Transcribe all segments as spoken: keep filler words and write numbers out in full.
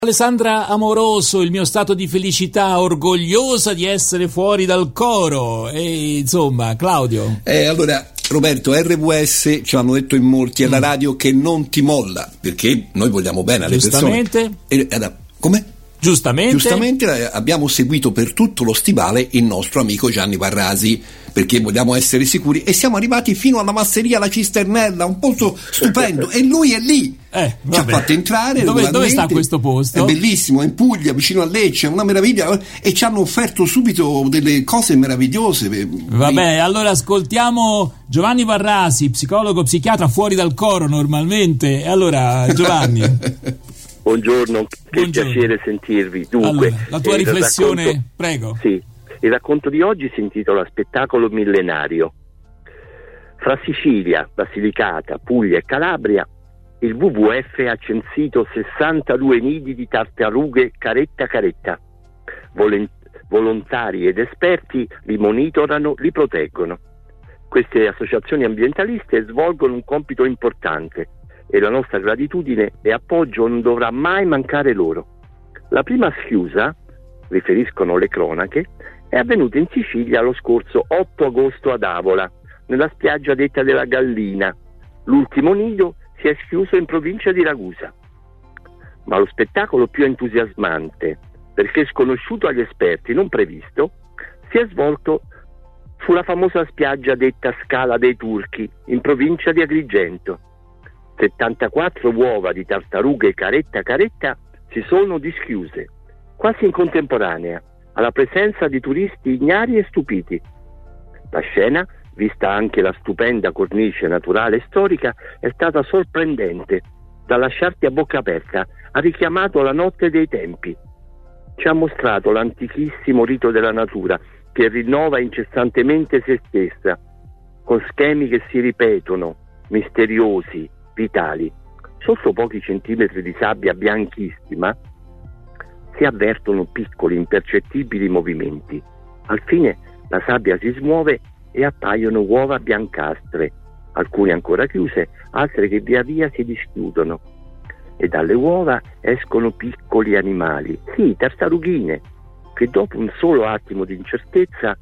Alessandra Amoroso, il mio stato di felicità, orgogliosa di essere fuori dal coro. E insomma, Claudio. Eh, allora, Roberto, R W S ci hanno detto in molti, è la radio che non ti molla, perché noi vogliamo bene alle persone. Giustamente. E, eh, come? Giustamente. Giustamente abbiamo seguito per tutto lo stivale il nostro amico Gianni Varrasi, perché vogliamo essere sicuri, e siamo arrivati fino alla masseria La Cisternella, un posto stupendo, e lui è lì. Eh, ci ha fatto entrare. Dove, dove sta questo posto? È bellissimo, è in Puglia, vicino a Lecce, è una meraviglia, e ci hanno offerto subito delle cose meravigliose. Vabbè, allora ascoltiamo Giovanni Varrasi, psicologo, psichiatra, fuori dal coro normalmente. E allora, Giovanni. Buongiorno, che Buongiorno. piacere sentirvi. Dunque, allora, la tua eh, riflessione, racconto, prego. Sì, il racconto di oggi si intitola Spettacolo millenario. Fra Sicilia, Basilicata, Puglia e Calabria, il W W F ha censito sessantadue nidi di tartarughe caretta caretta. Volen- volontari ed esperti li monitorano, li proteggono. Queste associazioni ambientaliste svolgono un compito importante e la nostra gratitudine e appoggio non dovrà mai mancare loro. La prima schiusa, riferiscono le cronache, è avvenuta in Sicilia lo scorso otto agosto ad Avola, nella spiaggia detta della Gallina. L'ultimo nido si è schiuso in provincia di Ragusa. Ma lo spettacolo più entusiasmante, perché sconosciuto agli esperti, non previsto, si è svolto sulla famosa spiaggia detta Scala dei Turchi, in provincia di Agrigento. settantaquattro uova di tartarughe caretta caretta si sono dischiuse, quasi in contemporanea, alla presenza di turisti ignari e stupiti. La scena, vista anche la stupenda cornice naturale e storica, è stata sorprendente, da lasciarti a bocca aperta, ha richiamato la notte dei tempi. Ci ha mostrato l'antichissimo rito della natura, che rinnova incessantemente se stessa, con schemi che si ripetono, misteriosi, vitali. Sotto pochi centimetri di sabbia bianchissima si avvertono piccoli impercettibili movimenti. Al fine la sabbia si smuove e appaiono uova biancastre, alcune ancora chiuse, altre che via via si dischiudono, e dalle uova escono piccoli animali, sì, tartarughine, che dopo un solo attimo di incertezza,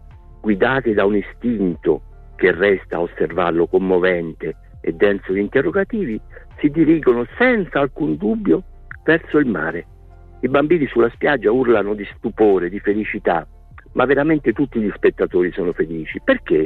guidate da un istinto che resta a osservarlo commovente e denso di interrogativi, si dirigono senza alcun dubbio verso il mare. I bambini sulla spiaggia urlano di stupore, di felicità, ma veramente tutti gli spettatori sono felici. Perché?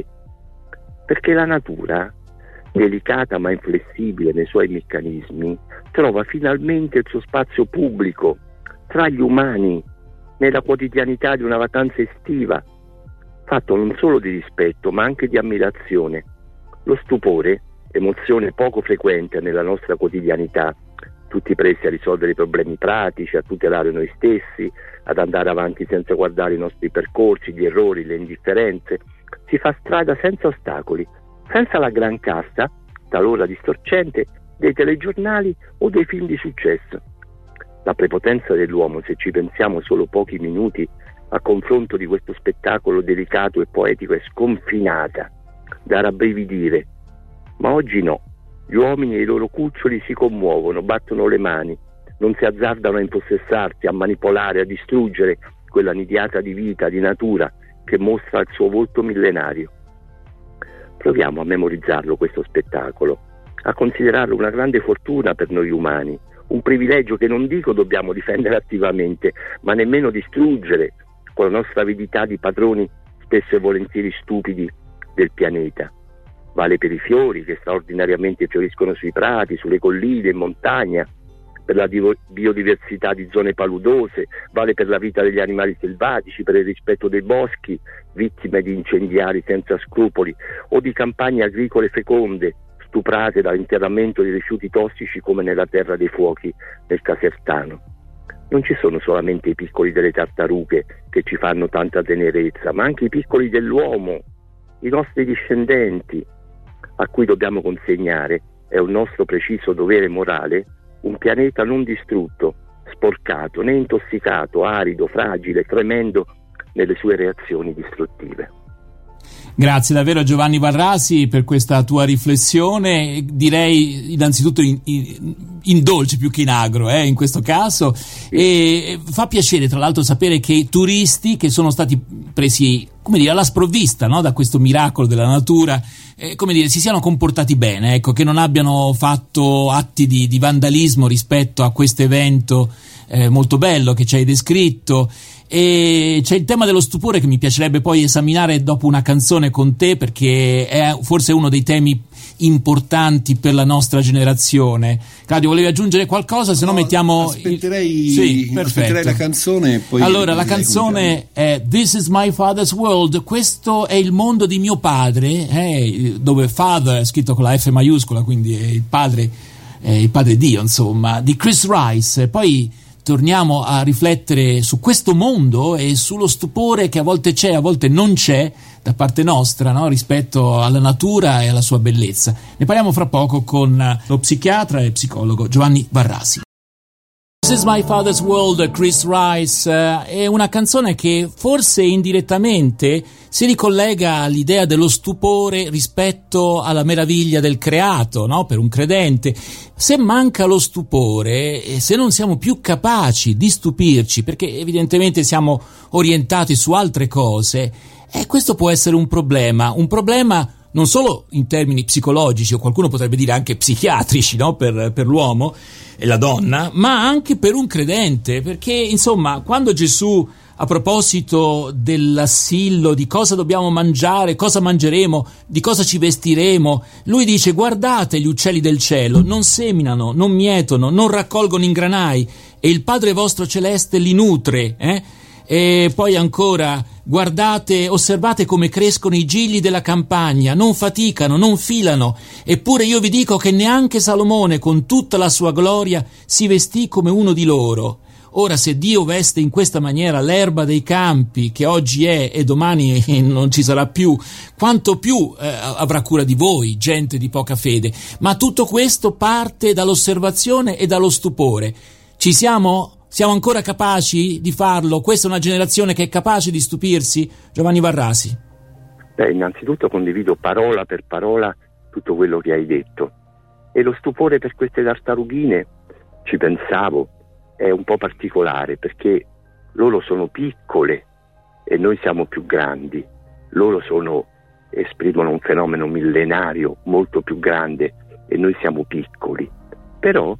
Perché la natura, delicata ma inflessibile nei suoi meccanismi, trova finalmente il suo spazio pubblico tra gli umani, nella quotidianità di una vacanza estiva, fatto non solo di rispetto ma anche di ammirazione. Lo stupore, emozione poco frequente nella nostra quotidianità, tutti presi a risolvere i problemi pratici, a tutelare noi stessi, ad andare avanti senza guardare i nostri percorsi, gli errori, le indifferenze, si fa strada senza ostacoli, senza la gran cassa, talora distorcente, dei telegiornali o dei film di successo. La prepotenza dell'uomo, se ci pensiamo solo pochi minuti, a confronto di questo spettacolo delicato e poetico, è sconfinata, da rabbrividire. Ma oggi no. Gli uomini e i loro cuccioli si commuovono, battono le mani, non si azzardano a impossessarsi, a manipolare, a distruggere quella nidiata di vita, di natura, che mostra il suo volto millenario. Proviamo a memorizzarlo questo spettacolo, a considerarlo una grande fortuna per noi umani, un privilegio che non dico dobbiamo difendere attivamente, ma nemmeno distruggere con la nostra avidità di padroni spesso e volentieri stupidi del pianeta. Vale per i fiori che straordinariamente fioriscono sui prati, sulle colline, in montagna, per la biodiversità di zone paludose, vale per la vita degli animali selvatici, per il rispetto dei boschi, vittime di incendiari senza scrupoli, o di campagne agricole feconde, stuprate dall'interramento di rifiuti tossici come nella terra dei fuochi del Casertano. Non ci sono solamente i piccoli delle tartarughe che ci fanno tanta tenerezza, ma anche i piccoli dell'uomo, i nostri discendenti, a cui dobbiamo consegnare, è un nostro preciso dovere morale, un pianeta non distrutto, sporcato, né intossicato, arido, fragile, tremendo nelle sue reazioni distruttive. Grazie davvero Giovanni Varrasi per questa tua riflessione, direi innanzitutto in, in, in dolce più che in agro eh, in questo caso, e fa piacere tra l'altro sapere che turisti che sono stati presi, come dire, alla sprovvista, no, da questo miracolo della natura, eh, come dire, si siano comportati bene, ecco, che non abbiano fatto atti di, di vandalismo rispetto a questo evento eh, molto bello che ci hai descritto. E c'è il tema dello stupore che mi piacerebbe poi esaminare dopo una canzone con te, perché è forse uno dei temi importanti per la nostra generazione. Claudio, volevi aggiungere qualcosa? Se no, no mettiamo aspetterei, sì, aspetterei la canzone e poi allora la canzone è This is my father's world, questo è il mondo di mio padre, eh, dove father è scritto con la F maiuscola, quindi è il padre, è il padre Dio, insomma, di Chris Rice. Poi torniamo a riflettere su questo mondo e sullo stupore che a volte c'è, a volte non c'è da parte nostra, no? Rispetto alla natura e alla sua bellezza. Ne parliamo fra poco con lo psichiatra e psicologo Giovanni Varrasi. This is my father's world, Chris Rice, uh, è una canzone che forse indirettamente si ricollega all'idea dello stupore rispetto alla meraviglia del creato, no? Per un credente. Se manca lo stupore, se non siamo più capaci di stupirci, perché evidentemente siamo orientati su altre cose, eh, questo può essere un problema, un problema non solo in termini psicologici, o qualcuno potrebbe dire anche psichiatrici, no? per, per l'uomo e la donna, ma anche per un credente, perché insomma quando Gesù, a proposito dell'assillo, di cosa dobbiamo mangiare, cosa mangeremo, di cosa ci vestiremo, lui dice: guardate gli uccelli del cielo, non seminano, non mietono, non raccolgono in granai, e il Padre vostro celeste li nutre, eh? E poi ancora: guardate, osservate come crescono i gigli della campagna, non faticano, non filano, eppure io vi dico che neanche Salomone con tutta la sua gloria si vestì come uno di loro. Ora, se Dio veste in questa maniera l'erba dei campi, che oggi è e domani non ci sarà più, quanto più eh, avrà cura di voi, gente di poca fede. Ma tutto questo parte dall'osservazione e dallo stupore. Ci siamo? Siamo ancora capaci di farlo? Questa è una generazione che è capace di stupirsi? Giovanni Varrasi. Beh, innanzitutto condivido parola per parola tutto quello che hai detto. E lo stupore per queste tartarughine, ci pensavo, è un po' particolare, perché loro sono piccole e noi siamo più grandi. Loro sono, esprimono un fenomeno millenario molto più grande e noi siamo piccoli. Però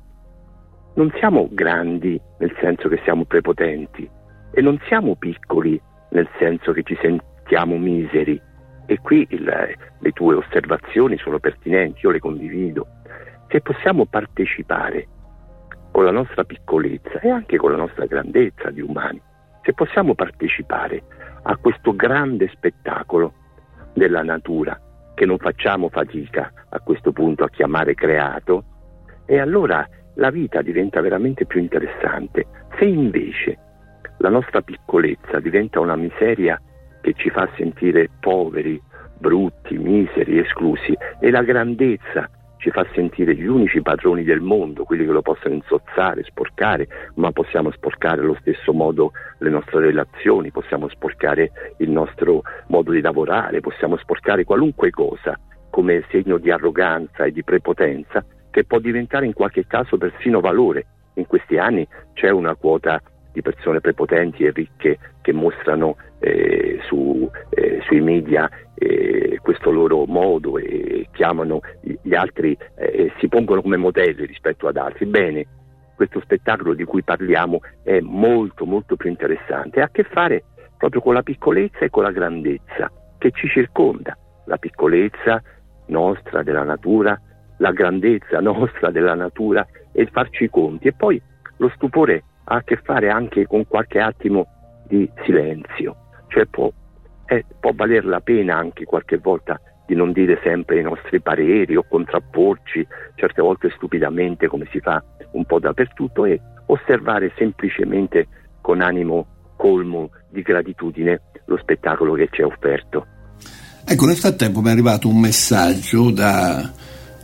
non siamo grandi nel senso che siamo prepotenti, e non siamo piccoli nel senso che ci sentiamo miseri. E qui il, le tue osservazioni sono pertinenti, io le condivido. Se possiamo partecipare con la nostra piccolezza e anche con la nostra grandezza di umani, se possiamo partecipare a questo grande spettacolo della natura, che non facciamo fatica a questo punto a chiamare creato, e allora la vita diventa veramente più interessante. Se invece la nostra piccolezza diventa una miseria che ci fa sentire poveri, brutti, miseri, esclusi, e la grandezza ci fa sentire gli unici padroni del mondo, quelli che lo possono insozzare, sporcare, ma possiamo sporcare allo stesso modo le nostre relazioni, possiamo sporcare il nostro modo di lavorare, possiamo sporcare qualunque cosa come segno di arroganza e di prepotenza, che può diventare in qualche caso persino valore. In questi anni c'è una quota di persone prepotenti e ricche che mostrano eh, su, eh, sui media eh, questo loro modo e chiamano gli altri, eh, si pongono come modelli rispetto ad altri. Bene, questo spettacolo di cui parliamo è molto molto più interessante, ha a che fare proprio con la piccolezza e con la grandezza che ci circonda, la piccolezza nostra della natura, la grandezza nostra della natura, e il farci i conti. E poi lo stupore ha a che fare anche con qualche attimo di silenzio, cioè può, eh, può valer la pena anche qualche volta di non dire sempre i nostri pareri o contrapporci, certe volte stupidamente come si fa un po' dappertutto, e osservare semplicemente con animo colmo di gratitudine lo spettacolo che ci è offerto. Ecco, nel frattempo mi è arrivato un messaggio da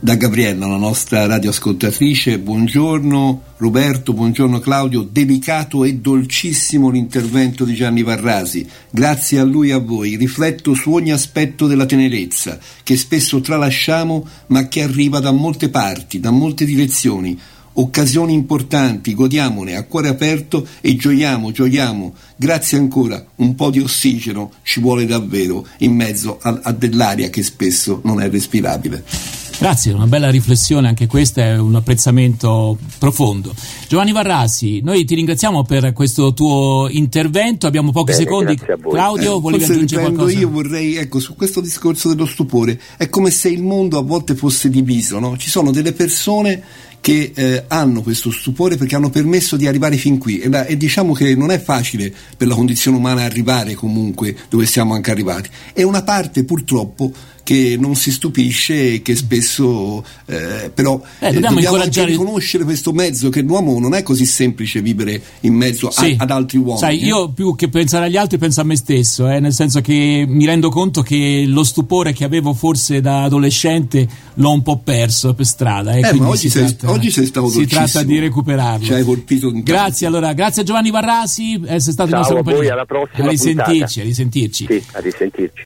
da Gabriella, la nostra radioascoltatrice. Buongiorno Roberto, buongiorno Claudio, delicato e dolcissimo l'intervento di Gianni Varrasi, grazie a lui e a voi, rifletto su ogni aspetto della tenerezza che spesso tralasciamo ma che arriva da molte parti, da molte direzioni. Occasioni importanti, godiamone a cuore aperto e gioiamo, gioiamo. Grazie ancora, un po' di ossigeno ci vuole davvero in mezzo a, a dell'aria che spesso non è respirabile. Grazie, una bella riflessione, anche questa è un apprezzamento profondo. Giovanni Varrasi, noi ti ringraziamo per questo tuo intervento, abbiamo pochi Bene, secondi. Claudio, eh, volevi aggiungere qualcosa? Io vorrei, ecco, su questo discorso dello stupore, è come se il mondo a volte fosse diviso, no? Ci sono delle persone che eh, hanno questo stupore perché hanno permesso di arrivare fin qui e, la, e diciamo che non è facile per la condizione umana arrivare comunque dove siamo anche arrivati, e una parte purtroppo che non si stupisce e che spesso eh, però eh, eh, dobbiamo, dobbiamo incoraggiare... anche riconoscere questo mezzo, che l'uomo non è così semplice vivere in mezzo a, sì. ad altri uomini. Sai, eh? io più che pensare agli altri penso a me stesso, eh, nel senso che mi rendo conto che lo stupore che avevo forse da adolescente l'ho un po' perso per strada, eh, eh ma oggi si sei, tratta, oggi sei stato si tratta di recuperarlo. Ci hai colpito in grazie allora, grazie a Giovanni Varrasi, essere stato Ciao il nostro a voi, compagno. alla prossima a risentirci, puntata. a risentirci. Sì, a risentirci.